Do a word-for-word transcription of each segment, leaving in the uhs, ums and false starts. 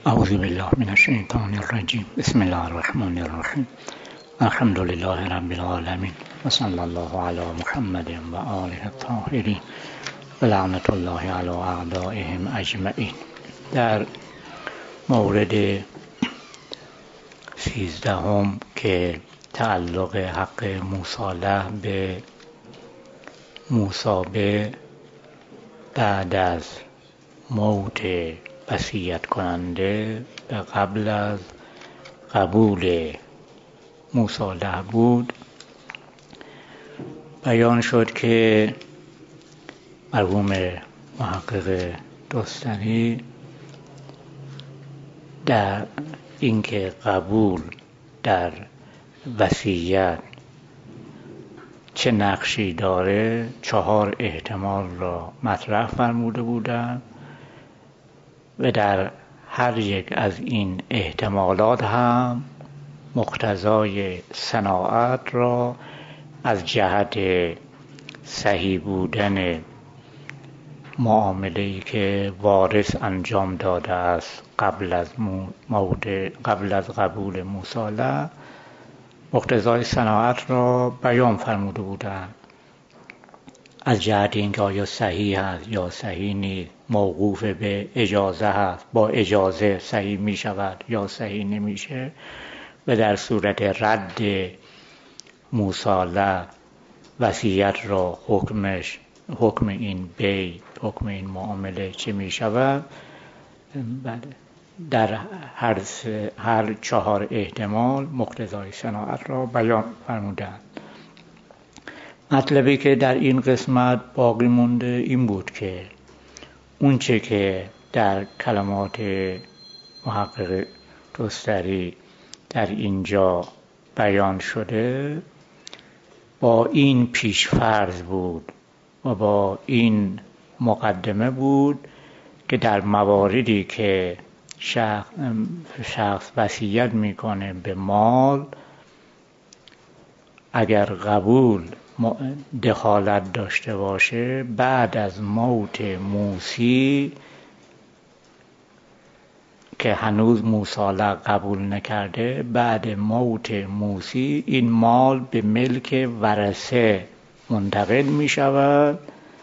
اعوذ بالله من الشیطان الرجیم. بسم الله الرحمن الرحیم. الحمد لله رب العالمین و صلی الله علی محمد و آله الطاهرین و لعنت الله علی اعدائهم اجمعین. در مورد سیزدهم که تعلق حق مصالحه به مثابه بعد از موت وصیت کننده و قبل از قبول مصالحه بود، بیان شد که مرحوم محقق دستانی در اینکه قبول در وصیت چه نقشی داره چهار احتمال را مطرح فرموده بودند و در هر یک از این احتمالات هم مقتضای صناعت را از جهت صحیح بودن معامله‌ای که وارث انجام داده است قبل از موت قبل از قبول مصالحه، مقتضای صناعت را بیان فرموده بودند. از جهت اینکه آیا صحیح است یا صحیح نیست، موقوف به اجازه هست، با اجازه صحیح می شود یا صحیح نمیشه، و در صورت رد مصالحه وصیت را حکمش حکم این بیع حکم این معامله چه می شود. در هر, هر چهار احتمال مقتضای صناعت را بیان فرمودند. مطلبی که در این قسمت باقی مونده این بود که اون چه که در کلمات محقق دستری در اینجا بیان شده با این پیشفرض بود و با این مقدمه بود که در مواردی که شخص, شخص وصیت میکنه به مال، اگر قبول دخالت داشته باشه بعد از موت موصی که هنوز مصالحه قبول نکرده، بعد موت موصی این مال به ملک ورثه منتقل می شود،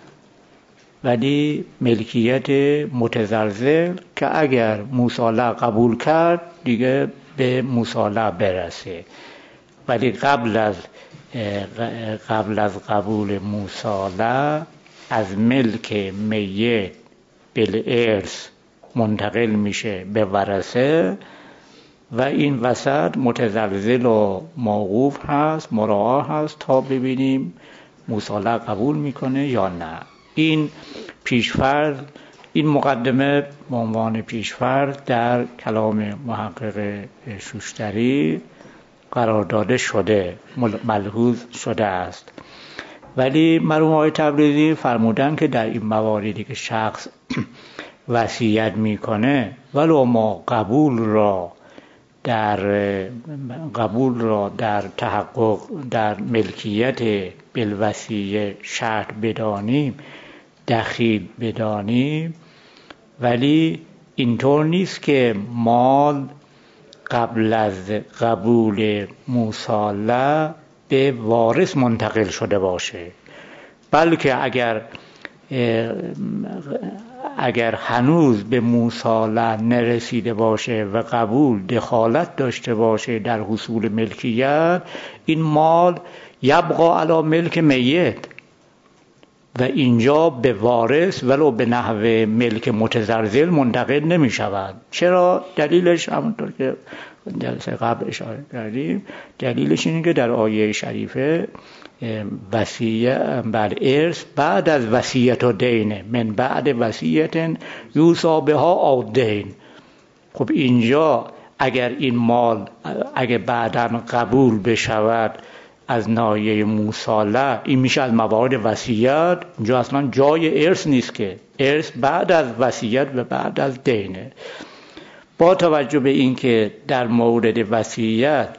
ولی ملکیت متزلزل که اگر مصالحه قبول کرد دیگه به مصالحه برسه، ولی قبل از قبل از قبول مصالحه از ملک میت بالارث منتقل میشه به ورثه و این وسط متزلزل و موقوف هست، مراعا هست تا ببینیم مصالحه قبول میکنه یا نه. این پیشفرض، این مقدمه به عنوان پیشفرض در کلام محقق شوشتری قرار داده شده، ملحوظ شده است. ولی مرحوم آقای تبریزی فرمودن که در این مواردی که شخص وصیت میکنه ولو ما قبول را در قبول را در تحقق در ملکیت بالوصیه شرط بدانیم، دخیل بدانیم، ولی اینطور نیست که مال قبل از قبول مصالحه به وارث منتقل شده باشه، بلکه اگر اگر هنوز به مصالحه نرسیده باشه و قبول دخالت داشته باشه در حصول ملکیت، این مال یبقا علی ملک میت و اینجا به وارث ولو به نحو ملک متزلزل منتقل نمی شود. چرا؟ دلیلش همونطور که جلسه قبل اشاره کردیم، دلیلش اینه که در آیه شریفه وصیت بر ارث بعد از وصیت و دینه من بعد وصیت یوصی بها او دین. خب اینجا اگر این مال اگر بعداً قبول بشود از ناحیه مصالحه، این میشه از موارد وصیت، اینجا اصلا جای ارث نیست، که ارث بعد از وصیت و بعد از دینه. با توجه به اینکه در مورد وصیت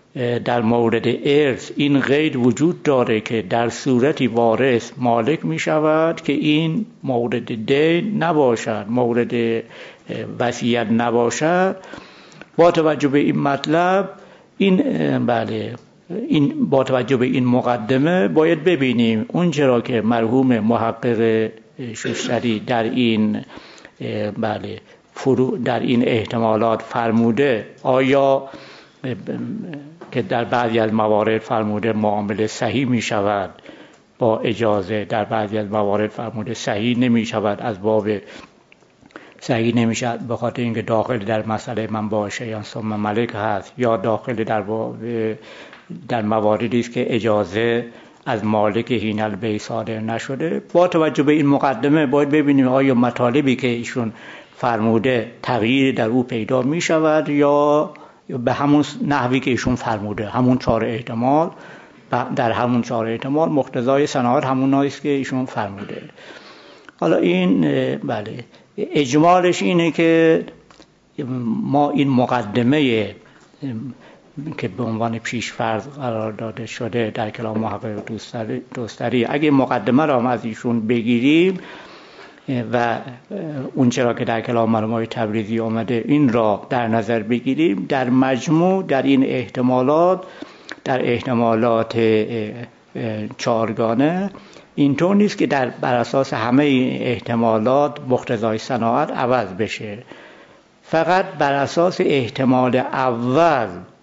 در مورد ارث این قید وجود داره که در صورتی وارث مالک می شود که این مورد دین نباشد، مورد وصیت نباشد. با توجه به این مطلب این بله این با توجه به این مقدمه باید ببینیم اون چرا که مرحوم محقق شوشتری در این بله فرو در این احتمالات فرموده، آیا که در بعضی از موارد فرموده معامله صحیح می شود با اجازه، در بعضی از موارد فرموده صحیح نمی شود، از باب صحیح نمی شود به خاطر اینکه داخل در مسئله من باشه یا ثم ملک هست، یا داخل در باب در مواردی است که اجازه از مالک حین البیع صادر نشده. با توجه به این مقدمه باید ببینیم آیا مطالبی که ایشون فرموده تغییر در او پیدا می شود یا به همون نحوی که ایشون فرموده، همون چهار احتمال، در همون چهار احتمال مقتضای صناعت همون است که ایشون فرموده. حالا این بله اجمالش اینه که ما این مقدمه که به عنوان پیش‌فرض قرار داده شده در کلام محقق دوستری، اگه مقدمه را هم از ایشون بگیریم و اون چرا که در کلام مرحوم تبریزی آمده این را در نظر بگیریم، در مجموع در این احتمالات در احتمالات چهارگانه اینطور نیست که در بر اساس همه احتمالات مقتضای صناعت عوض بشه، فقط بر اساس احتمال اول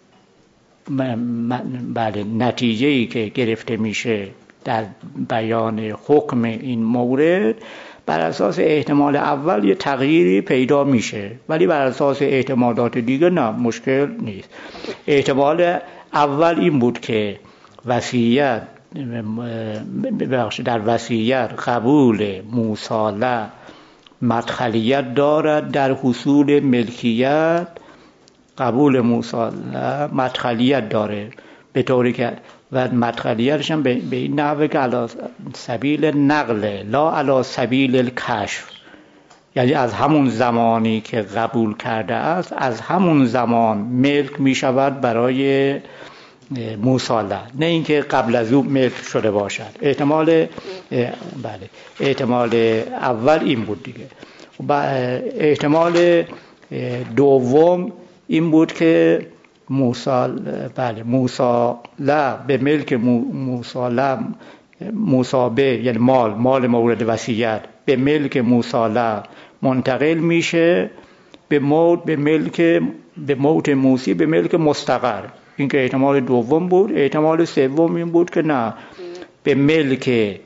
بله نتیجه‌ای که گرفته میشه در بیان حکم این مورد، بر اساس احتمال اول یه تغییری پیدا میشه، ولی بر اساس احتمالات دیگه نه، مشکل نیست. احتمال اول این بود که وصیت ببخشید در وصیت قبول موصاله مدخلیت دارد در حصول ملکیت، قبول موصاله مدخلیت داره به طوری که و مدخلیتش هم به این نحوه که علی سبیل نقل لا علی سبیل الکشف، یعنی از همون زمانی که قبول کرده است از همون زمان ملک می شود برای موصاله، نه اینکه قبل از او ملک شده باشد. احتمال بله احتمال اول این بود دیگه. احتمال دوم این بود که موصال بله موصاله به ملک موصاله مصابه یعنی مال مال مورد وصیت به ملک موصاله منتقل میشه به موت به ملک به موت موصی به ملک مستقر. این که احتمال دوم بود. احتمال سوم این بود که نه، به ملک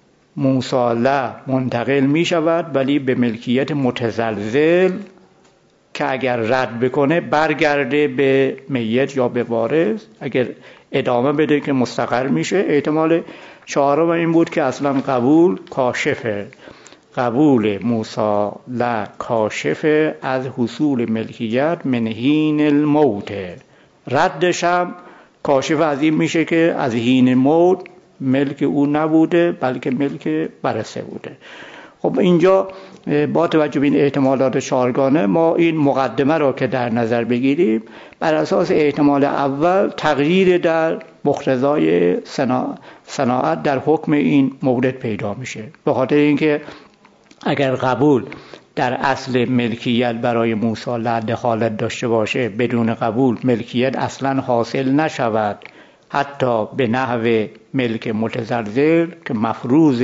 موصاله منتقل می شود ولی به ملکیت متزلزل که اگر رد بکنه برگرده به میت یا به وارث، اگر ادامه بده که مستقر میشه. احتمال چهارم این بود که اصلا قبول کاشفه، قبول موصاله کاشفه از حصول ملکیت من حین الموت، ردش هم کاشف از این میشه که از حین موت ملک او نبوده بلکه ملک ورثه بوده. خب اینجا با توجه به این احتمالات چهارگانه ما این مقدمه را که در نظر بگیریم، بر اساس احتمال اول تغییر در مقتضای صناعت در حکم این مورد پیدا میشه، به خاطر اینکه اگر قبول در اصل ملکیت برای موصاله دخالت داشته باشه، بدون قبول ملکیت اصلا حاصل نشود، حتی به نحو ملک متزلزل که مفروض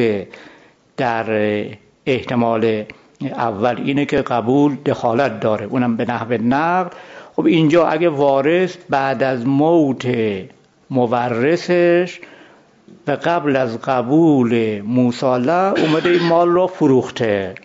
در احتمال اول اینه که قبول دخالت داره، اونم به نحو نقل. خب اینجا اگه وارث بعد از موت مورثش و قبل از قبول موصاله اومده این مال را فروخته،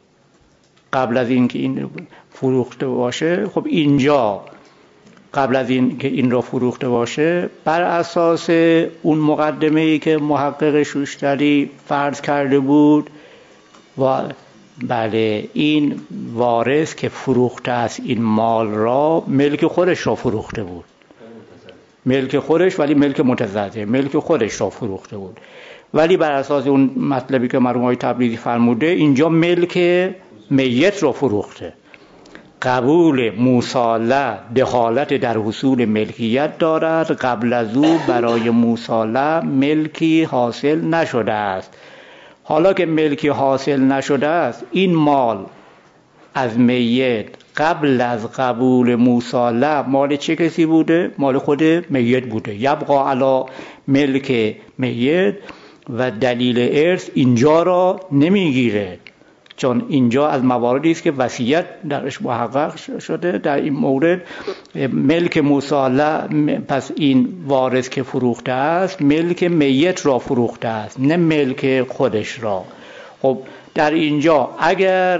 قبل از این که این فروخته باشه، خب اینجا قبل از این که این را فروخته باشه بر اساس اون مقدمه‌ای که محقق شوشتری فرض کرده بود و بله این وارث که فروخته است این مال را ملک خودش را فروخته بود، ملک خودش ولی ملک متزلزل، ملک خودش را فروخته بود، ولی بر اساس اون مطلبی که مرحوم تبریزی فرموده اینجا ملک میت را فروخته. قبول موصاله دخالت در حصول ملکیت دارد، قبل از او برای موصاله ملکی حاصل نشده است. حالا که ملکی حاصل نشده است، این مال از میت قبل از قبول موصاله مال چه کسی بوده؟ مال خود میت بوده. یبقا علی ملک میت و دلیل ارث اینجا را نمیگیره، چون اینجا از مواردی است که وصیت درش محقق شده. در این مورد ملک موصاله، پس این وارث که فروخته است ملک میت را فروخته است، نه ملک خودش را. خب در اینجا اگر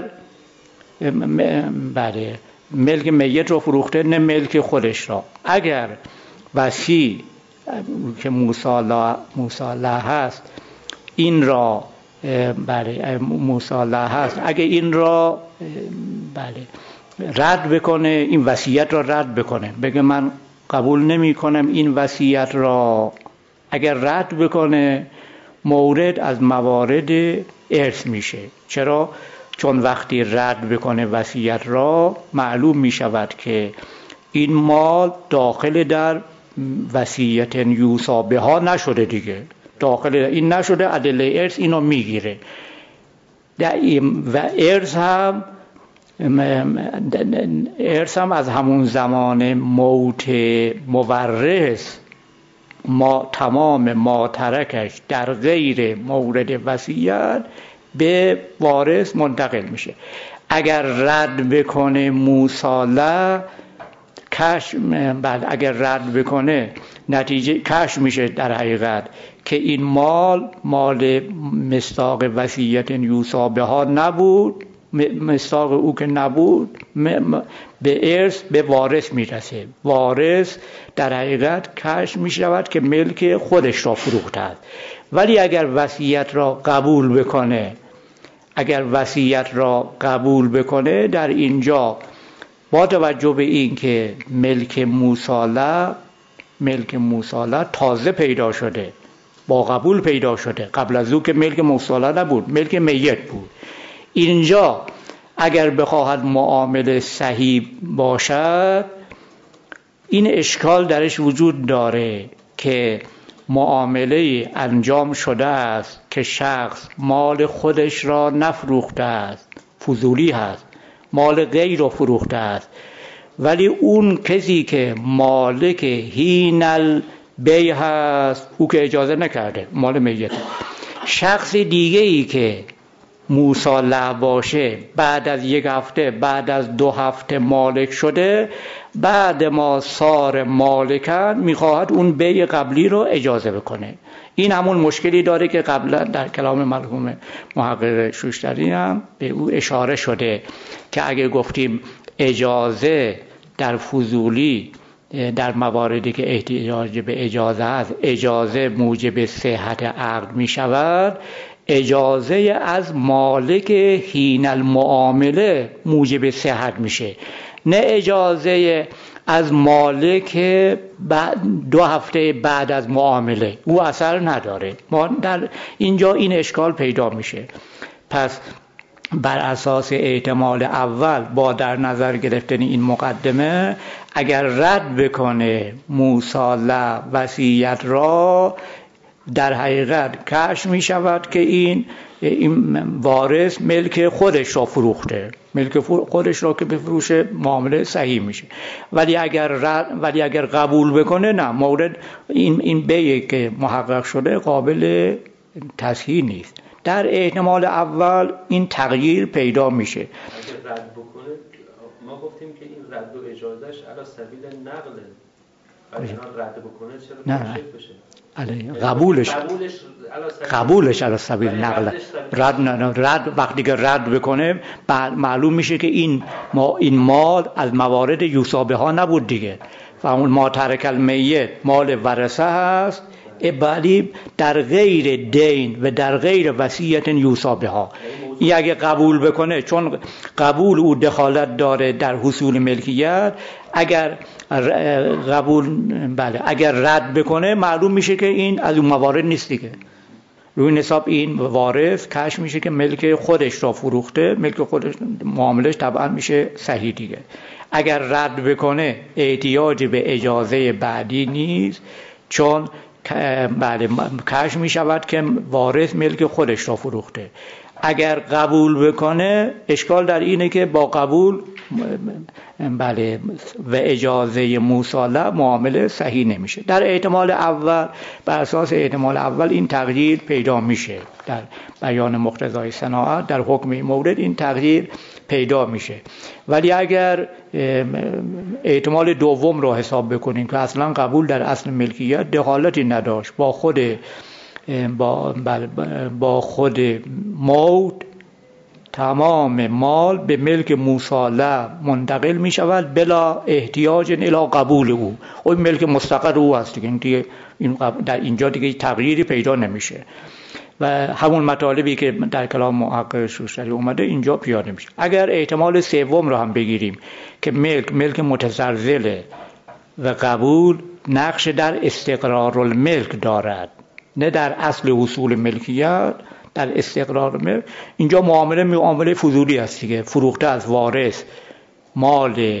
بله ملک میت را فروخته، نه ملک خودش را، اگر وصی که موصاله موصاله هست این را بله موصاله هست اگه این را بله رد بکنه، این وصیت را رد بکنه، بگه من قبول نمی کنم این وصیت را، اگر رد بکنه مورد از موارد ارث میشه. چرا؟ چون وقتی رد بکنه وصیت را، معلوم می شود که این مال داخل در وصیت یوصا بها نشده دیگه، داخل این نشده، ادله ارث اینو میگیره. و ارث هم ارث هم از همون زمان موت مورث ما تمام ما ترکش در غیر مورد وصیت به وارث منتقل میشه. اگر رد بکنه موصاله کش، بله اگر رد بکنه نتیجه کش میشه در حقیقت که این مال مال مصداق وصیت یوصا بها نبود، مصداق او که نبود به ارث به وارث میرسه. وارث در حقیقت کش میشود که ملک خودش را فروخته است. ولی اگر وصیت را قبول بکنه اگر وصیت را قبول بکنه در اینجا با توجه به این که ملک موصاله ملک موصاله تازه پیدا شده، با قبول پیدا شده، قبل از او که ملک موصاله نبود، ملک میت بود. اینجا اگر بخواهد معامله صحیح باشد، این اشکال درش وجود داره که معامله انجام شده است که شخص مال خودش را نفروخته است، فضولی هست، مال غیر را فروخته است، ولی اون کسی که مالک هین البیع هست او که اجازه نکرده، مال میت. شخص دیگه ای که موصاله باشه بعد از یک هفته، بعد از دو هفته مالک شده، بعد ما صار مالکن میخواهد اون بیع قبلی رو اجازه بکنه. این همون مشکلی داره که قبلا در کلام مرحوم محقق شوشتری هم به او اشاره شده که اگه گفتیم اجازه در فضولی در مواردی که احتیاج به اجازه است، اجازه موجب صحت عقد می شود، اجازه از مالک حین المعامله موجب صحت میشه، نه اجازه از مالک دو هفته بعد از معامله، او اثر نداره. ما در اینجا این اشکال پیدا میشه. پس بر اساس احتمال اول با در نظر گرفتن این مقدمه، اگر رد بکنه موصاله وصیت را، در حقیقت کش می شود که این این وارث ملک خودش را فروخته، ملک خودش را که بفروشه معامله صحیح میشه. ولی اگر رد، ولی اگر قبول بکنه نه، مورد این این بیعی که محقق شده قابل تصحیح نیست. در احتمال اول این تغییر پیدا میشه. اگر رد بکنه، ما گفتیم که این رد و اجازهش علی سبیل نقله، ولی رد بکنه چرا نه بشه؟ علی قبولش قبولش علی سبیل نقل، رد نه رد وقتی که رد بکنه معلوم میشه که این ما این مال از موارد یوصابه ها نبود دیگه، و اون ما ترک المیت مال ورثه هست، ولی در غیر دین و در غیر وصیت یوصابه ها. این اگه قبول بکنه، چون قبول او دخالت داره در حصول ملکیت، اگر قبول بله اگر رد بکنه معلوم میشه که این از اون موارد نیست دیگه. روی نصاب این وارث کشف میشه که ملک خودش را فروخته، ملک خودش معاملش طبعا میشه صحیح دیگه. اگر رد بکنه احتیاج به اجازه بعدی نیست، چون بله کشف میشود که وارث ملک خودش را فروخته. اگر قبول بکنه اشکال در اینه که با قبول بله و اجازه مصالحه معامله صحیح نمیشه. در احتمال اول، بر اساس احتمال اول این تغییر پیدا میشه، در بیان مقتضای صناعت در حکم این مورد این تغییر پیدا میشه. ولی اگر احتمال دوم رو حساب بکنیم که اصلا قبول در اصل ملکیت دخالتی نداشت، با خود با با خود موت تمام مال به ملک مصالحه منتقل می شود بلا احتیاج الی قبول او. اون ملک مستقر او است دیگه، این در اینجا دیگه تغییری پیدا نمیشه و همون مطالبی که در کلام محقق شوشتری اومده اینجا پیاده میشه. اگر احتمال سوم رو هم بگیریم که ملک ملک متزلزله و قبول نقش در استقرار الملک دارد، نه در اصل حصول ملکیت، در استقرار ملک، اینجا معامله معامله فضولی است دیگه. فروخته از وارث مال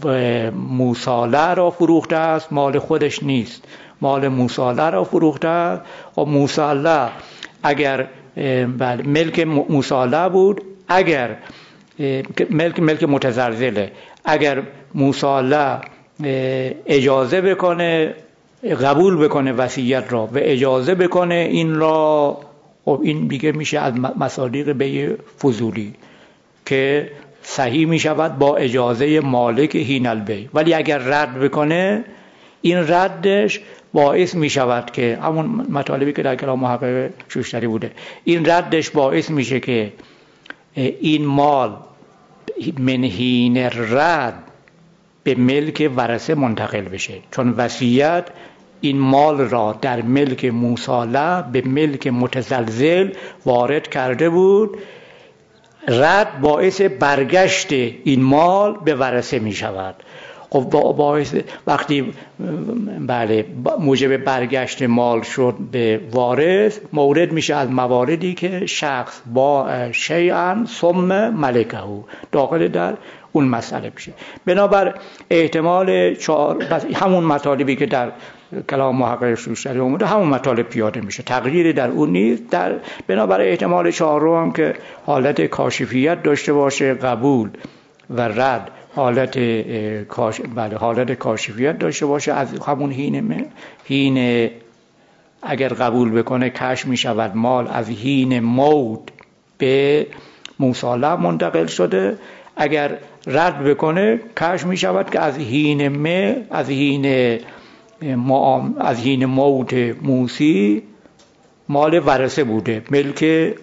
مصالحه را فروخته است، مال خودش نیست، مال مصالحه را فروخته است. و مصالحه اگر بله ملک مصالحه بود، اگر ملک ملک متزلزله، اگر مصالحه اجازه بکنه، قبول بکنه وصیت را و اجازه بکنه این را، خب این دیگه میشه از مصادیق بیع فضولی که صحیح میشود با اجازه مالک حین البیع. ولی اگر رد بکنه، این ردش باعث میشود که همون مطالبی که در کلام محقق شوشتری بوده، این ردش باعث میشه که این مال من حین رد به ملک ورثه منتقل بشه، چون وصیت این مال را در ملک مصالحه به ملک متزلزل وارد کرده بود. رد باعث برگشت این مال به ورثه می شود. خب باعث وقتی بله موجب برگشت مال شد به وارث، مورد میشه از مواردی که شخص با شیئا ثم ملکه داخل در اون مسئله میشه. بنابر احتمال چهار، همون مطالبی که در کلام محقق شوشتری اومده همون مطالب پیاده میشه، تغییری در اون نیست. در بنابر احتمال چهارم که حالت کاشفیت داشته باشه، قبول و رد حالت کاش بله حالت کاشفیت داشته باشه، از همون حین حین اگر قبول بکنه کشف میشود مال از حین موت به مصالحه منتقل شده. اگر رد بکنه کشف میشود که از حین م از حین از حین موت موسی مال ورثه بوده، ملک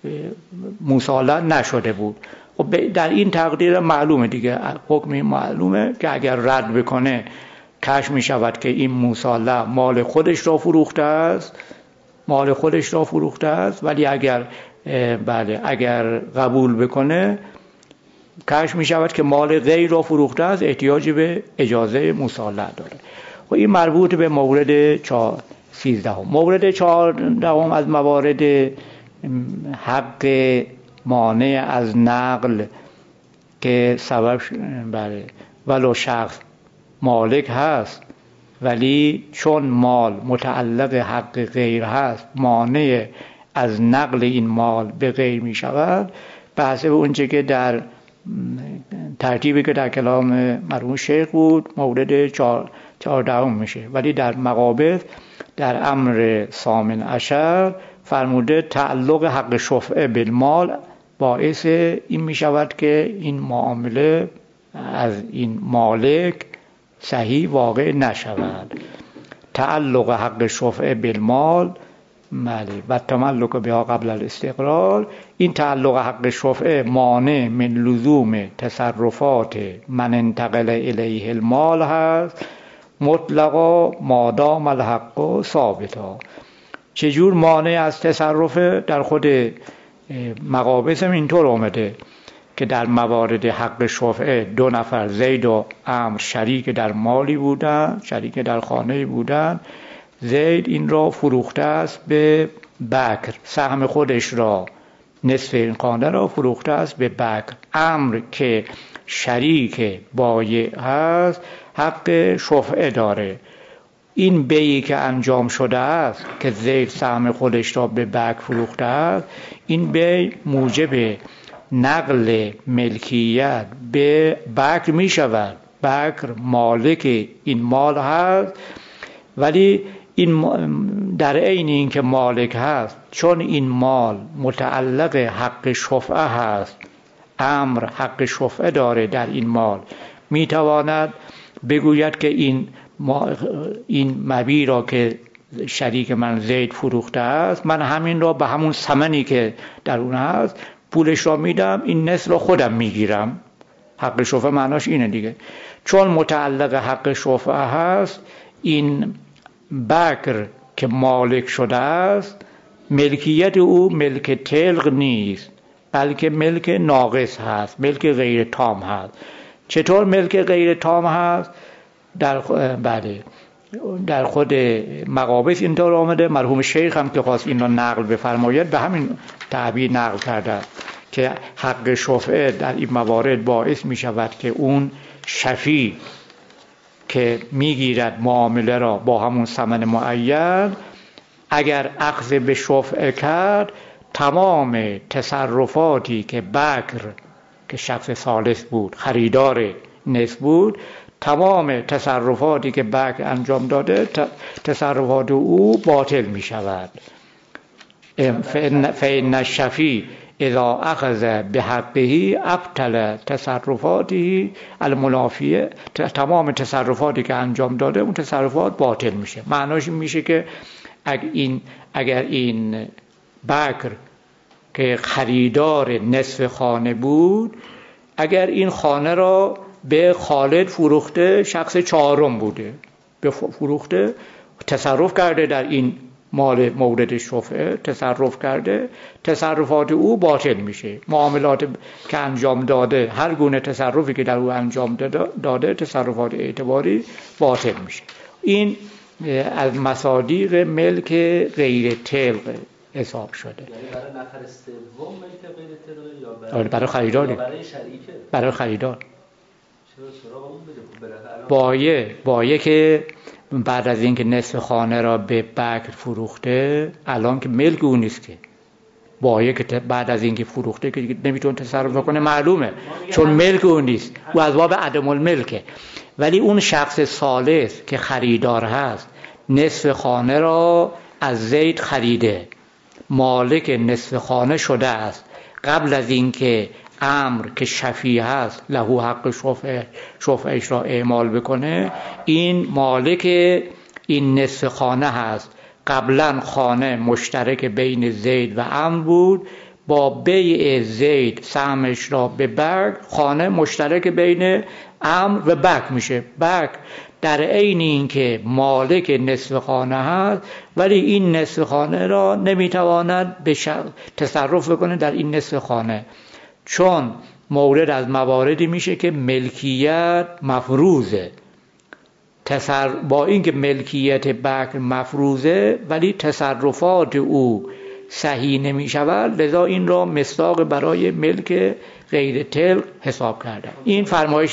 مصالحه نشده بود. خب در این تقدیر معلومه دیگه، حکم معلومه که اگر رد بکنه کشف می شود که این مصالحه مال خودش را فروخته است، مال خودش را فروخته است. ولی اگر بله اگر قبول بکنه کشف می شود که مال غیر را فروخته است، احتیاج به اجازه مصالحه داره. و این مربوط به مورد چهار سیزدهم. مورد چهاردهم از موارد حق مانع از نقل که سبب بله ولو شخص مالک هست ولی چون مال متعلق حق غیر هست مانع از نقل این مال به غیر می شود. بحث به اونچه که در ترتیبی که در کلام مرحوم شیخ بود مورد چهاردهم میشه. ولی در مقابل در امر ثامن عشر فرموده تعلق حق شفعه بالمال باعث این می شود که این معامله از این مالک صحیح واقع نشود. تعلق حق شفعه بالمال مالی و تملک بها قبل الاستقرار، این تعلق حق شفعه مانع من لزوم تصرفات من انتقل الیه المال هست مطلقا مادام الحق ثابتا. چجور مانع از تصرف؟ در خود مقابس هم اینطور آمده که در موارد حق شفعه دو نفر زید و عمرو شریک در مالی بودن، شریک در خانه بودن. زید این را فروخته است به بکر سهم خودش را، نصف این خانه را فروخته است به بکر. عمرو که شریک بایع هست حق شفعه داره. این بیعی که انجام شده است که زید سهم خودش را به بکر فروخته است، این بیع موجب نقل ملکیت به بکر می شود. بکر مالک این مال هست، ولی این در عین این که مالک هست، چون این مال متعلق حق شفعه هست، امر حق شفعه داره در این مال، می تواند بگوید که این این مبیع را که شریک من زید فروخته است، من همین را به همون ثمنی که در اون هست پولش را میدم، این نصف را خودم میگیرم. حق شفعه معناش اینه دیگه. چون متعلق حق شفعه هست، این بکر که مالک شده است، ملکیت او ملک تلق نیست، بلکه ملک ناقص هست، ملک غیر تام هست. چطور ملک غیر تام هست؟ در بله در خود مقابس اینطور آمده. مرحوم شیخ هم که خواست این را نقل بفرماید به همین تعبیر نقل کرده که حق شفعه در این موارد باعث می شود که اون شفیع که میگیرد معامله را با همون ثمن معین، اگر اخذ به شفعه کرد، تمام تصرفاتی که بکر که شخص ثالث بود، خریدار نصف بود، تمام تصرفاتی که بکر انجام داده، تصرفات او باطل می شود. فإن الشفیع اذا اخذ به حقه ابطل تصرفاته المنافیه، تمام تصرفاتی که انجام داده اون تصرفات باطل میشه. معناش میشه که اگر این اگر این بکر که خریدار نصف خانه بود، اگر این خانه را به خالد فروخته، شخص چهارم بوده، به فروخته، تصرف کرده در این مال مورد شفعه، تصرف کرده، تصرفات او باطل میشه. معاملات که انجام داده، هر گونه تصرفی که در او انجام داده، تصرفات اعتباری باطل میشه. این از مصادیق ملک غیر تلق حساب شده. یعنی برای نفر سوم ملک غیر تلق یا برای, برای خریدار؟ برای شریکه؟ برای خریدار. چرا سراغ اون بده؟ بایع بایع که بعد از اینکه نصف خانه را به بکر فروخته، الان که ملک اون نیست، که بایع که بعد از اینکه فروخته که نمیتونه تصرف کنه، معلومه، چون ملک اون نیست، او از باب عدم الملکه. ولی اون شخص ثالث که خریدار هست، نصف خانه را از زید خریده، مالک نصف خانه شده است، قبل از اینکه امر که شفیع هست له حق شفعه شفعش را اعمال بکنه، این مالک این نصف خانه هست. قبلا خانه مشترک بین زید و امر بود، با بیع زید سهمش را به بکر، خانه مشترک بین امر و بکر میشه. بکر در عین اینکه مالک نصف خانه هست، ولی این نصف خانه را نمیتواند به تصرف بکنه در این نصف خانه، چون مورد از مواردی میشه که ملکیت مفروضه. تصر... با اینکه ملکیت بکر مفروضه، ولی تصرفات او صحیح نمیشود، لذا این را مصداق برای ملک غیر تلق حساب کردن. این فرمایش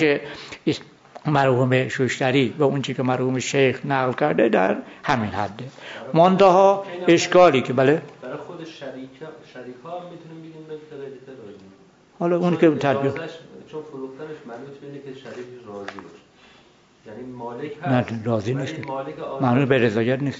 مرحوم شوشتری و اون چی که مرحوم شیخ نقل کرده در همین حده. منتها اشکالی که بله برای خود شریک شریکا هم میتونیم بگیم ملک غیر تلق، حالا اون که ترجمه چون فروختنش معنی میشه که شریک راضی باشه، یعنی مالک هست، نه راضی نیست، معنی به رضایت نیست،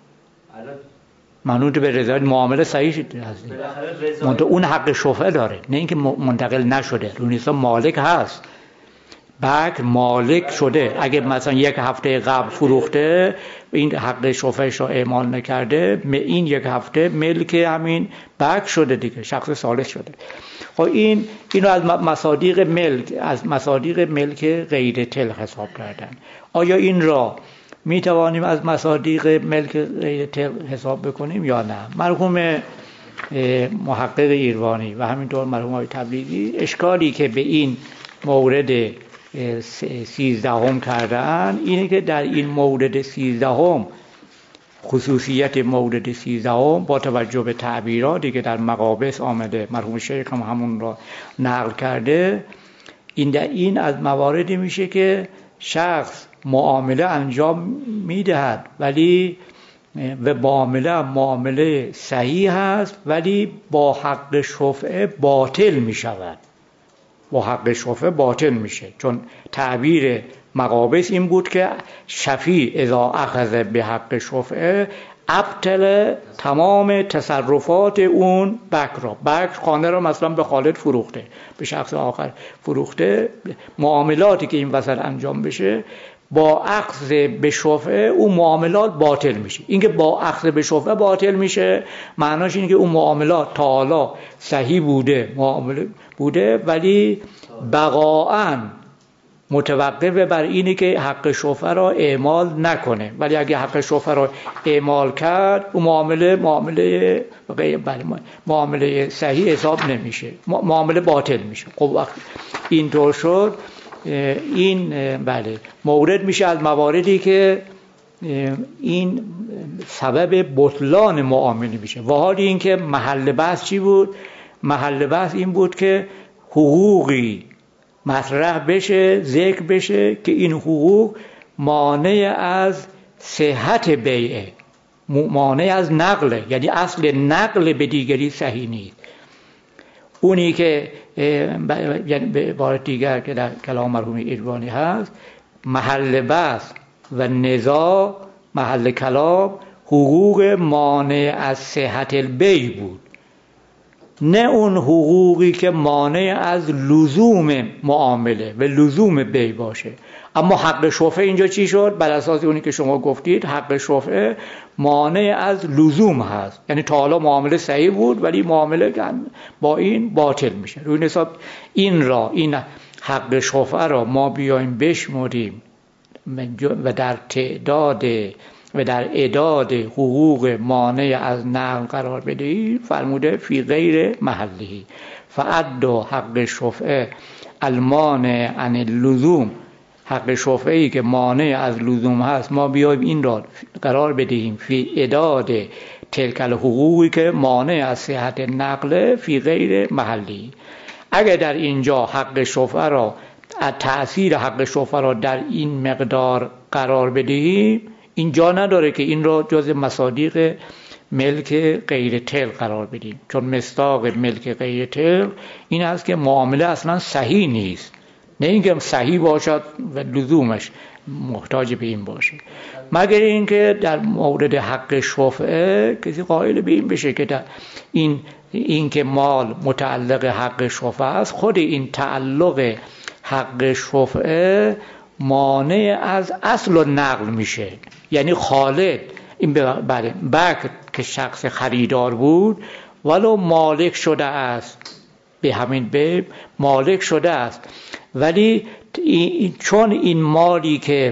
معنی به رضایت معامله صحیح هست، منتها اون حق شفعه داره، نه اینکه منتقل نشده، رونیسا مالک هست، بکر مالک شده. اگه مثلا یک هفته قبل فروخته، این حق شفعش را اعمال نکرده، این یک هفته ملک همین بکر شده دیگه، شخص ثالث شده. خب این اینو از مصادیق ملک از مصادیق ملک غیر تلق حساب کردن. آیا این را می توانیم از مصادیق ملک غیر تلق حساب بکنیم یا نه؟ مرحوم محقق ایروانی و همینطور مرحوم آقای تبریزی اشکالی که به این مورد سیزدهم کردن اینه که در این مورد سیزدهم خصوصیت مورد سیزدهم با توجه به تعبیراتی که در مقابس آمده، مرحوم شیخ هم همون را نقل کرده، این این از مواردی میشه که شخص معامله انجام میدهد ولی و معامله معامله صحیح هست ولی با حق شفعه باطل میشود، با حق شفعه باطل میشه. چون تعبیر مقابس این بود که شفیع اذا اخذ به حق شفعه ابطل تمام تصرفات اون بکر را. بکر خانه را مثلا به خالد فروخته، به شخص آخر فروخته، معاملاتی که این وسط انجام بشه با اخذ به شفعه اون معاملات باطل میشه. اینکه با اخذ به شفعه باطل میشه معناش اینه که اون معاملات تا حالا صحیح بوده، معامله بوده، ولی بقاءً متوقف بر اینه که حق شفعه را اعمال نکنه. ولی اگه حق شفعه را اعمال کرد اون معامله معامله معامله صحیح حساب نمیشه، معامله باطل میشه. خب وقت اینطور شد، این بله مورد میشه از مواردی که این سبب بطلان معامله میشه. و حالی این که محل بحث چی بود؟ محل بحث این بود که حقوقی مطرح بشه، ذکر بشه که این حقوق مانع از صحت بیعه، مانع از نقله، یعنی اصل نقل به دیگری صحیح نیست. اونی که یعنی به عبارت دیگر که در کلام مرحوم ایرانی هست، محل بحث و نزاع محل کلام حقوق مانع از صحت البیع بود، نه اون حقوقی که مانع از لزوم معامله و لزوم بیع باشه. اما حق شفعه اینجا چی شد؟ بر اساس اونی که شما گفتید حق شفعه مانع از لزوم هست، یعنی تا حالا معامله صحیح بود ولی معامله با این باطل میشه. روی حساب این را، این حق شفعه را ما بیایم بشمریم و در تعداد و در اعداد حقوق مانع از نقل قرار بدهی، فرموده فی غیر محلی فعد حق شفعه المانع عن اللزوم. حق شفعه‌ای که مانع از لزوم هست ما بیایم این را قرار بدهیم فی اعداد تلک الحقوقی که مانع از صحت نقل فی غیر محلی. اگر در اینجا حق شفعه را، تأثیر حق شفعه را در این مقدار قرار بدهیم، اینجا نداره که این را جز مصادیق ملک غیر تل قرار بدیم. چون مصداق ملک غیر تل این است که معامله اصلا صحیح نیست، نه اینکه صحیح باشد و لزومش محتاج به این باشه، مگر اینکه در مورد حق شفعه کسی قائل به این بشه که در این این که مال متعلق حق شفعه است، خود این تعلق حق شفعه مانع از اصل و نقل میشه. یعنی خالد این بله بکر که شخص خریدار بود ولو مالک شده است، به همین بیع مالک شده است، ولی چون این مالی که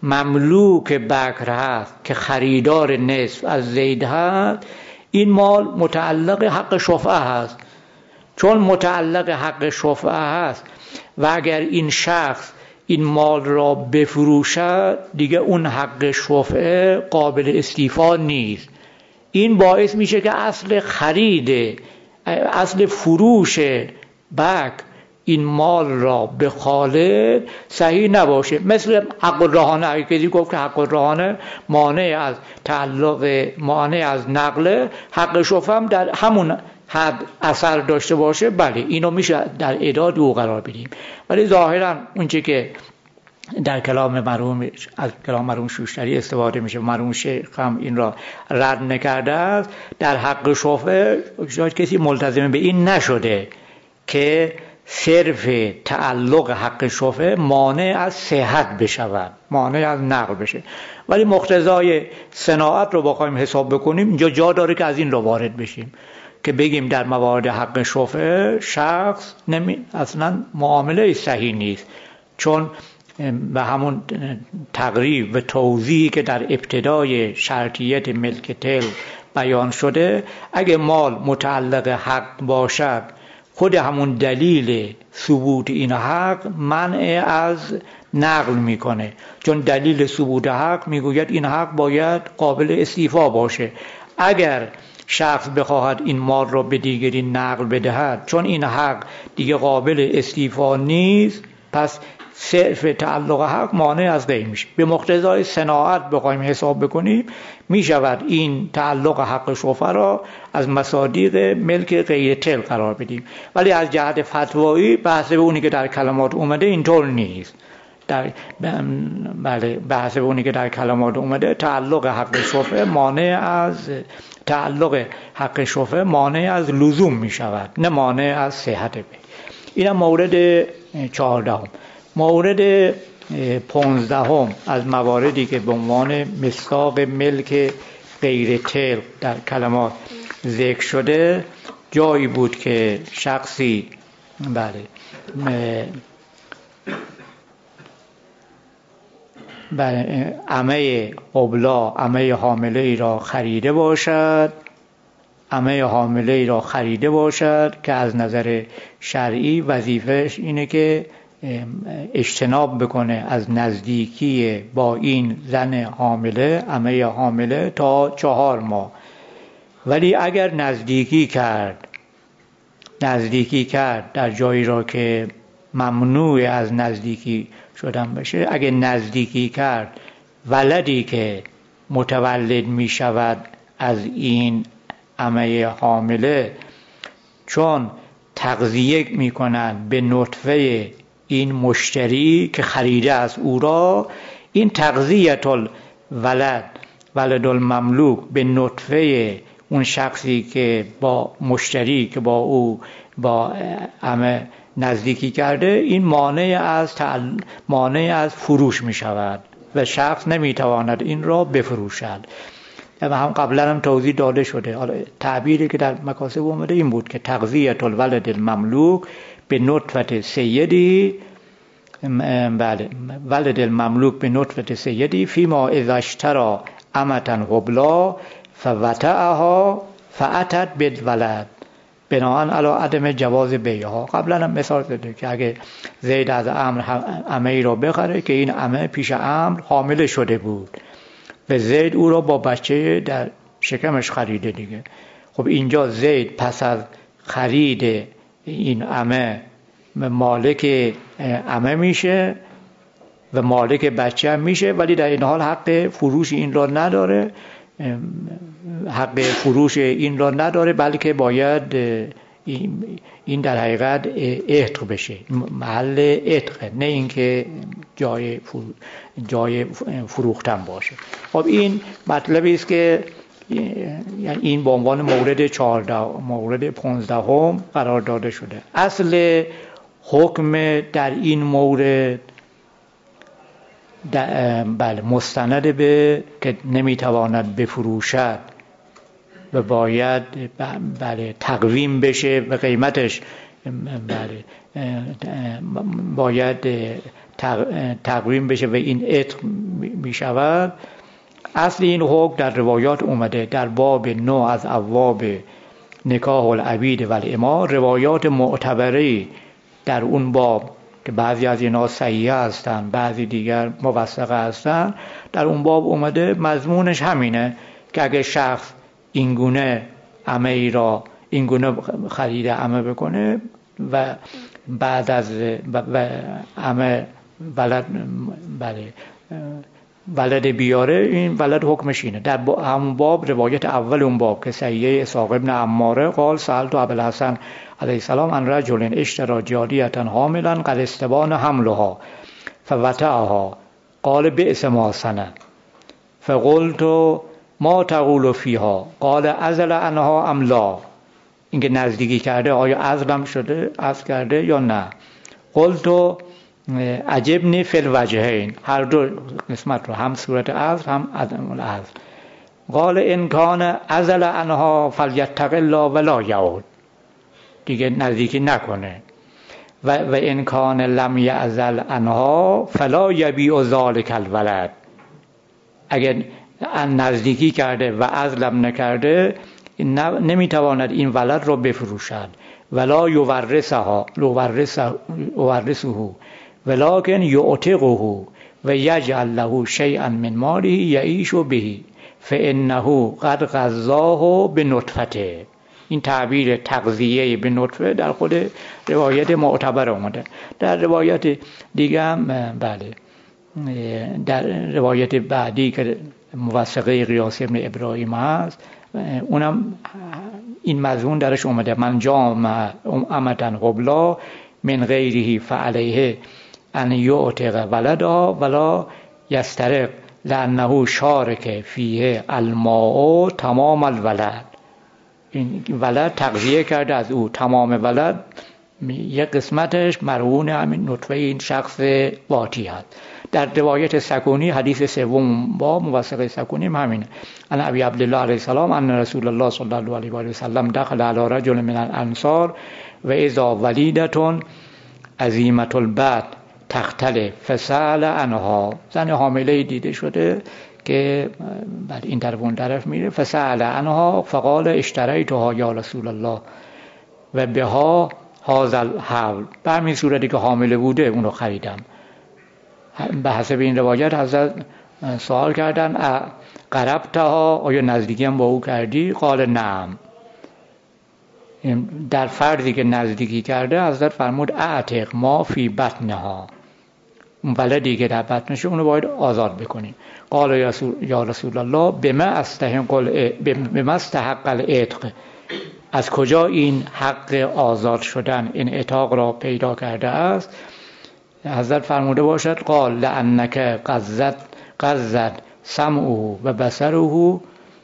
مملوک بکر هست که خریدار نصف از زید هست، این مال متعلق حق شفعه هست. چون متعلق حق شفعه هست و اگر این شخص این مال را بفروشد دیگه اون حق شفعه قابل استیفا نیست. این باعث میشه که اصل خرید، اصل فروش بک این مال را به خالد صحیح نباشه. مثل حق الرهانه، اگه کسی گفت که حق الرهانه مانع از تعلق، مانع از نقل، حق شفعه هم در همون حد اثر داشته باشه، بله اینو میشه در اعداد او قرار بدیم. ولی ظاهرا اونچه که در کلام مرحوم از کلام مرحوم شوشتری استفاده میشه، مرحوم شیخ هم این را رد نکرده است، در حق شفعه شاید کسی ملتزم به این نشده که صرف تعلق حق شفعه مانع از صحت بشود، مانع از نقل بشه. ولی مقتضای صناعت رو بخوایم حساب بکنیم اینجا جا داره که از این رو وارد بشیم که بگیم در موارد حق شفعه شخص نمی... اصلا معامله صحیح نیست، چون به همون تقریب و توضیحی که در ابتدای شرطیت ملک تل بیان شده، اگه مال متعلق حق باشد خود همون دلیل ثبوت این حق منع از نقل میکنه، چون دلیل ثبوت حق میگوید این حق باید قابل استیفا باشه. اگر شخص بخواهد این مال را به دیگری نقل بدهد، چون این حق دیگه قابل استیفا نیست، پس صرف تعلق حق مانع از غیر میشه. به مقتضای صناعت بخوایم حساب بکنیم، میشود این تعلق حق شفعه را از مصادیق ملک غیر تل قرار بدیم. ولی از جهت فتوایی بحث به اونی که در کلمات اومده اینطور نیست. در بله بحث به اونی که در کلمات اومده، تعلق حق شفعه مانع از تعلق حق شفعه مانع از لزوم میشود، نه مانع از صحت به. اینم مورد چهاردهم. مورد پانزدهم از مواردی که به عنوان مصداق ملک غیر تل در کلمات ذکر شده، جایی بود که شخصی بله بله عمه قبلا عمه حامله ای را خریده باشد عمه حامله ای را خریده باشد که از نظر شرعی وظیفهش اینه که اجتناب بکنه از نزدیکی با این زن حامله، عمه حامله، تا چهار ماه. ولی اگر نزدیکی کرد نزدیکی کرد در جایی را که ممنوع از نزدیکی شدن بشه، اگر نزدیکی کرد ولدی که متولد می شود از این عمه حامله، چون تغذیه می کنند به نطفه این مشتری که خریده از او را، این تغذیه الولد ولد المملوک به نطفه اون شخصی که با مشتری که با او با عمه نزدیکی کرده، این مانع از تعل... مانع از فروش می شود و شخص نمی تواند این را بفروشد. و هم قبلا هم توضیح داده شده. تعبیری که در مکاسب اومده این بود که تغذیه الولد المملوک به نطفه سیدی، بله ولد المملوک به نطفه سیدی فیما اذا اشترى امة حبلا فوطئها فاتت بالولد بناهن علی عدم جواز بیعها. قبلا هم مثال زده که اگه زید از عمرو عمه ای را بخره که این عمه پیش عمرو حامله شده بود و زید او را با بچه در شکمش خریده دیگه، خب اینجا زید پس از خرید این عمه مالک عمه میشه و مالک بچه هم میشه، ولی در این حال حق فروش این را نداره حق فروش این را نداره بلکه باید این در حقیقت عتق بشه، محل عتق، نه اینکه جای جای فروختن باشه. خب این مطلبی است که این به عنوان مورد چهارده مورد پانزدهم قرار داده شده. اصل حکم در این مورد بله مستند به که نمیتواند بفروشد و باید بله تقویم بشه و قیمتش بله باید تقویم بشه و این عتق می شود. اصل این حکم در روایات اومده در باب نو از ابواب نکاح العبید و الاماء، روایات معتبری در اون باب که بعضی از اینا صحیح هستن بعضی دیگر موثقه هستن، در اون باب اومده مضمونش همینه که اگه شخص اینگونه عمه ای را اینگونه خرید عمه بکنه و بعد از و عمه ولد بله ولد بیاره، این ولد حکمش اینه. در همون باب روایت اول اون باب که صحیحه اسحاق ابن عماره قال سألت ابوالحسن علیه السلام عن رجل اشترى جاریة حاملا قد استبان حملها فوطئها قال بئس ما صنع فقلت ما تقول فیها قال عزل عنها ام لا. اینکه نزدیکی کرده آیا عزلم شده عزل کرده یا نه؟ قلت عجبنی فی الوجهین، هر دو قسمت رو، هم صورت عزل هم عدم العزل. قال ان کان عزل عنها فلیتق الله ولا یعود، دیگه نزدیکی نکنه، و و ان کان لم یعزل عنها فلا یبیع ذلک الولد، اگر نزدیکی کرده و عزلم نکرده نمیتواند این ولد رو بفروشد. ولا یورثها یورثه ولکن یعتقه و یجعل له شیئا من ماله یعیش به فانه قد غذاه بنطفته. این تعبیر تغذیه به نطفه در خود روایت معتبر اومده. در روایت دیگه هم بله، در روایت بعدی که موثقه قیاس ابن ابراهیم هست اونم این مضمون درش اومده: من جامع امتن قبلا من غیره فعلیه ان یعتق ولدا ولا یسترق لانه شارک فیه الماء تمام الولد. این ولد تغذیه کرده از او، تمام ولد یک قسمتش مرهون همین نطفه این شخص واتی هست. در روایت سکونی حدیث سوم با موثقه سکونی همینه: ان ابی عبدالله علیه السلام ان رسول الله صلی الله علیه و آله و سلم دخل علی رجل من الانصار و اذا ولیدة عظیمة البطن تختلف فسأل عنها. زن حامله دیده شده که بعد این طرف اون طرف میره، فسأل عنها فقال اشتریتها یا رسول الله و بها هذا الحول. به همین صورتی که حامله بوده اون رو خریدم. به حسب این روایت حضرت سوال کردن قربتها، آیا نزدیکی هم با او کردی؟ قال نعم. در فردی که نزدیکی کرده حضرت فرمود اعتق ما فی بطنها، اون ولدی که در بطنشه اونو باید آزاد بکنیم. قال یا رسول الله بما استحق بما استحق العتق، از کجا این حق آزاد شدن، این عتاق را پیدا کرده است؟ حضرت فرموده باشد قال لانک قزت قزت سمعه و بصره،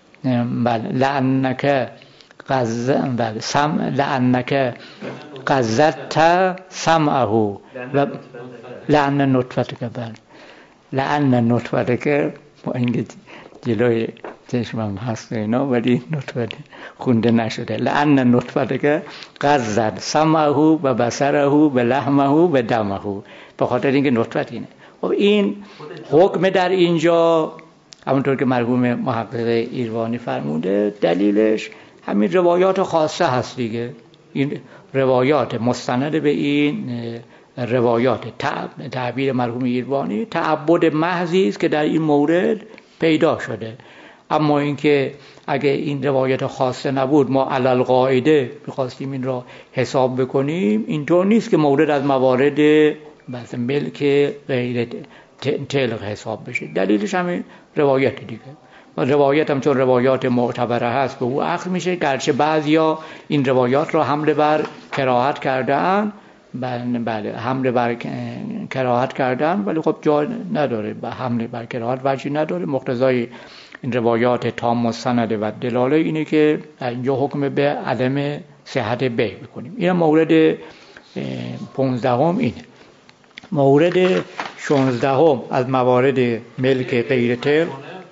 لانک قز بله سم لانک قزت سمعه و لان نطفت که بله لان نطفت که با اینکه جلوی چشمم هست اینا ولی نطفت خونده نشده. لان نطفت که قزت سمعه و بصره و لحمه و دمه، به خاطر اینکه نطفت اینه. خب این حکم در اینجا همونطور که مرحوم محقق ایروانی فرموده دلیلش همین روایات خاصه هست دیگه. این روایات مستند به این روایات تعبیر مرحوم ایروانی تعبد محضی است که در این مورد پیدا شده. اما اینکه اگه این روایت خاصه نبود ما علل قاعده بخواستیم این را حساب بکنیم، اینطور نیست که مورد از موارد مثلا ملک غیر تلق حساب بشه. دلیلش همین روایت دیگه. روایت هم چون روایات معتبره هست به او اخذ میشه، گرچه بعضیا این روایات را حمل بر کراهت کردن، بله حمل بر کراهت کردن، ولی خب جا نداره، به حمل بر کراهت وجهی نداره. مقتضای این روایات تام مستند و دلاله اینه که اینجا حکم به عدم صحت بیع بکنیم. این مورد پانزدهم اینه. مورد شانزدهم از موارد ملک غیر تلق،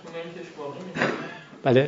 بله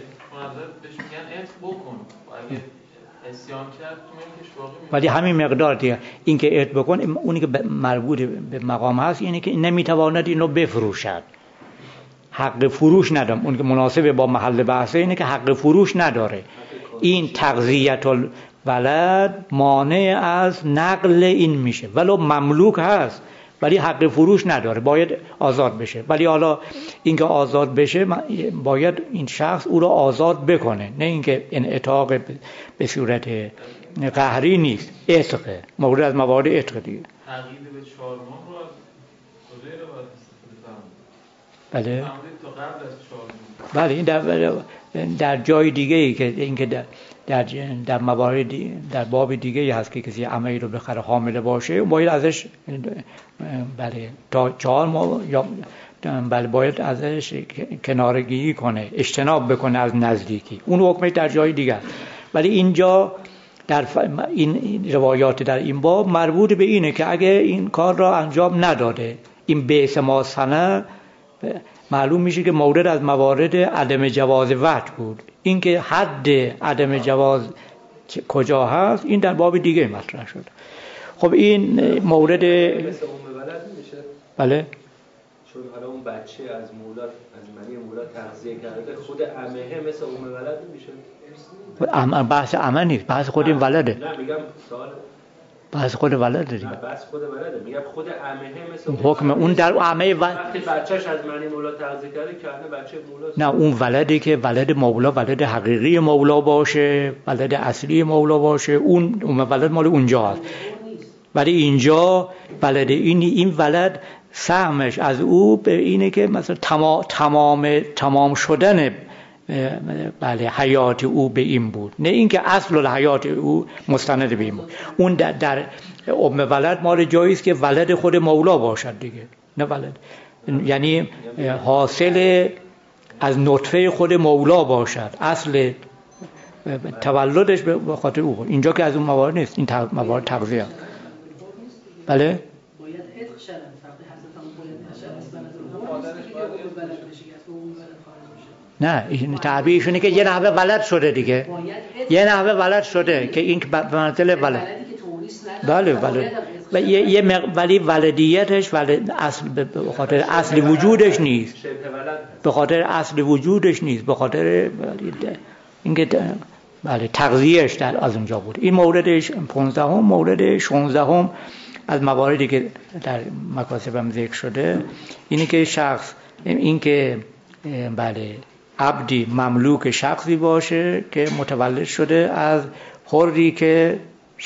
ولی همین مقدار دیگه. این که ارد بکن اونی که مربوط به مقام هست اینه که نمیتواند اینو بفروشد، حق فروش ندارم. اون که مناسب با محل بحثه اینه که حق فروش نداره. این تغذیت الولد مانع از نقل این میشه، ولو مملوک هست ولی حق فروش نداره، باید آزاد بشه. ولی حالا اینکه آزاد بشه باید این شخص او را آزاد بکنه، نه اینکه انعتاق به صورت قهری نیست. عتقه مورد از موارد عتق دیگه. تغییر به چهار ماه رو از کجای رو باید استفاده بله تا قبل از چهار ماه. بله این در, در جای دیگه ای که اینکه در در در موارد در باب دیگه ای هست که کسی عمه‌ای رو بخره حامله باشه باید ازش بله تا چهار ماه یا بله باید ازش کنارگیری کنه، اجتناب بکنه از نزدیکی. اون حکمش در جای دیگه. ولی اینجا در این روایات در این باب مربوط به اینه که اگه این کار را انجام نداده، این بیس ما سنه، معلوم میشه که مورد از موارد عدم جواز وجه بود. این که حد عدم جواز کجا هست این در باب دیگه مطرح شد. خب این مورد مثل ام ولد میشه. بله چون حالا اون بچه از مولاد از منی مولاد تغذیه کرده، خود عمه مثل ام ولد میشه. بحث عمه نیست، بحث خود این ولده. نه میگم سوال بس خود ولد دیگه. نه بس خود ولده، میگم خود عمه مثل حکم اون در عمه و وقتی بچه‌ش از معنی مولا تغذیه کرده که بچه مولاست. نه اون ولدی که ولد مولا، ولد حقیقی مولا باشه، ولد اصلی مولا باشه، اون اون ولد مال اونجا هست. ولی اینجا ولد این این ولد سهمش از او به اینه که مثلا تمام تمام تمام شدن بله حیات او به این بود، نه اینکه اصل الحیات او مستند به این بود. اون در, در ام ولد مال جایی است که ولد خود مولا باشد دیگه، نه ولد یعنی حاصل از نطفه خود مولا باشد، اصل تولدش به خاطر او بود. اینجا که از اون موارد نیست، این موارد تغذیه. بله باید عتق شدن فرقی حضرت هم باید عتق نه این تعبیرشونه که یه نحوه ولد شده دیگه، یه نحوه ولد شده که این به منزل ولد. بله ولد و یه, یه مق... ولی ولدیتش ولد اصل به خاطر اصل وجودش نیست، به خاطر اصل وجودش نیست، به خاطر اینکه بله تغذیهش در از اونجا بود. این مورد پانزدهم. مورد شانزدهم از مواردی که در مکاسبم ذکر شده اینه که شخص این که بله عبدی مملوک شخصی باشه که متولد شده از حری که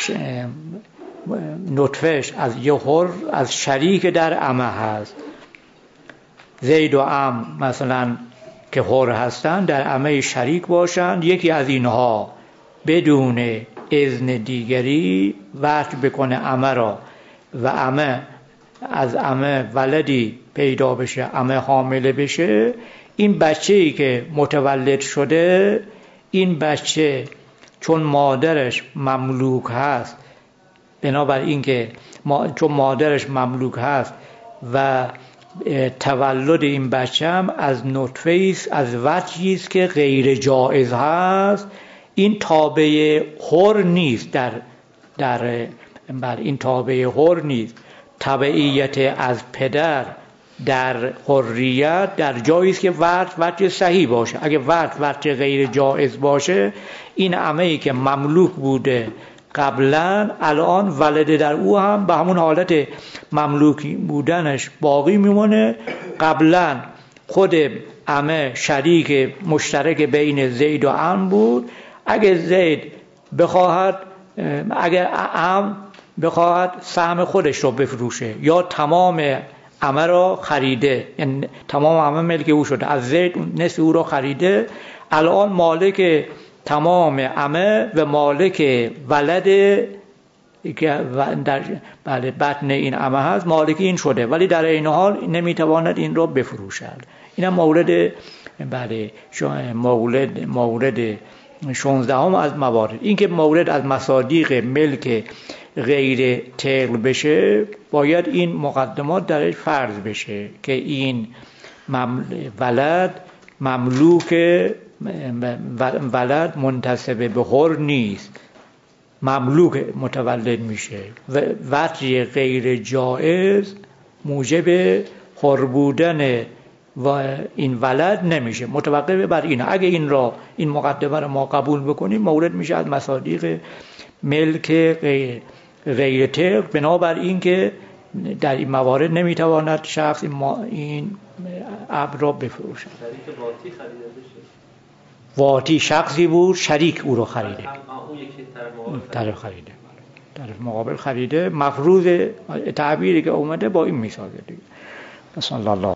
نطفهش از یه حر از شریک در عمه هست. زید و عم مثلا که حر هستن در عمه شریک باشند، یکی از اینها بدون اذن دیگری وحی بکنه عمه را و عمه از عمه ولدی پیدا بشه، عمه حامله بشه، این بچه‌ای که متولد شده، این بچه چون مادرش مملوک هست، بنابراین که ما چون مادرش مملوک هست و تولد این بچه هم از نطفه است، از وجهی است که غیر جائز هست، این تابع حر نیست، در در بر این تابع حر نیست. تبعیت از پدر در حریت در جایی است که وجه وجه صحیح باشه. اگه وجه وجه غیر جائز باشه، این عمه‌ای که مملوک بوده قبلا الان ولده در او هم به همون حالت مملوکی بودنش باقی میمونه. قبلا خود عمه شریک مشترک بین زید و عم بود، اگه زید بخواهد اگه عم بخواهد سهم خودش رو بفروشه یا تمام عمه را خریده، یعنی تمام عمه ملک او شده، از زید نصف او را خریده، الان مالک تمام عمه و مالک ولد که در بله بطن این عمه هست مالک این شده، ولی در این حال نمیتواند این را بفروشد. اینم مورد بله مورد مورد شانزدهم از موارد. این که مورد از مصادیق ملک غیر طفل بشه، باید این مقدمات درش فرض بشه که این ولد مملوک ولد منتسب به حر نیست، مملوک متولد میشه و وجه غیر جائز موجب حر بودن و این ولد نمیشه، متوقف بر اینه. اگه این را این مقدمه را ما قبول بکنیم، مورد میشه از مصادیق ملک غیر غیر طفل، بنابر این که در این موارد نمیتواند شخص این, ما این عبد را بفروشد. شریک واتی خریده بشه، واتی شخصی بود شریک او را خریده، اون یکی طرف خریده، طرف مقابل خریده، مفروض تعبیری که اومده با این میسازه دیگه. بسم الله.